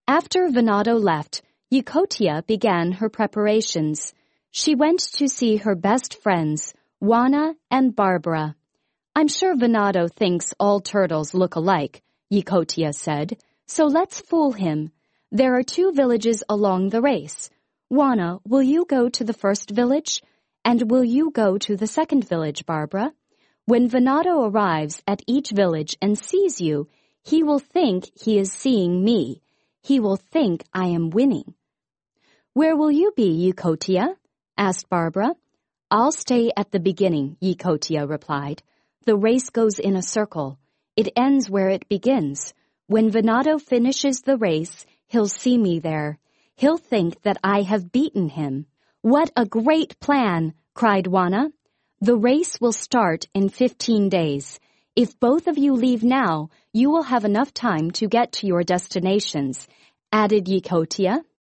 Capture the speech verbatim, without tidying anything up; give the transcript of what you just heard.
After Venado left, Eucotia began her preparations. She went to see her best friends, Juana and Barbara. "I'm sure Venado thinks all turtles look alike," Eucotia said, "so let's fool him. There are two villages along the race. Juana, will you go to the first village? And will you go to the second village, Barbara? When Venado arrives at each village and sees you, he will think he is seeing me. He will think I am winning." "Where will you be, Eucotia?" asked Barbara. "I'll stay at the beginning," Eucotia replied. "The race goes in a circle. It ends where it begins. When Venado finishes the race, he'll see me there. He'll think that I have beaten him." "What a great plan!" cried Juana. "The race will start in fifteen days. If both of you leave now, you will have enough time to get to your destinations," added Eucotia.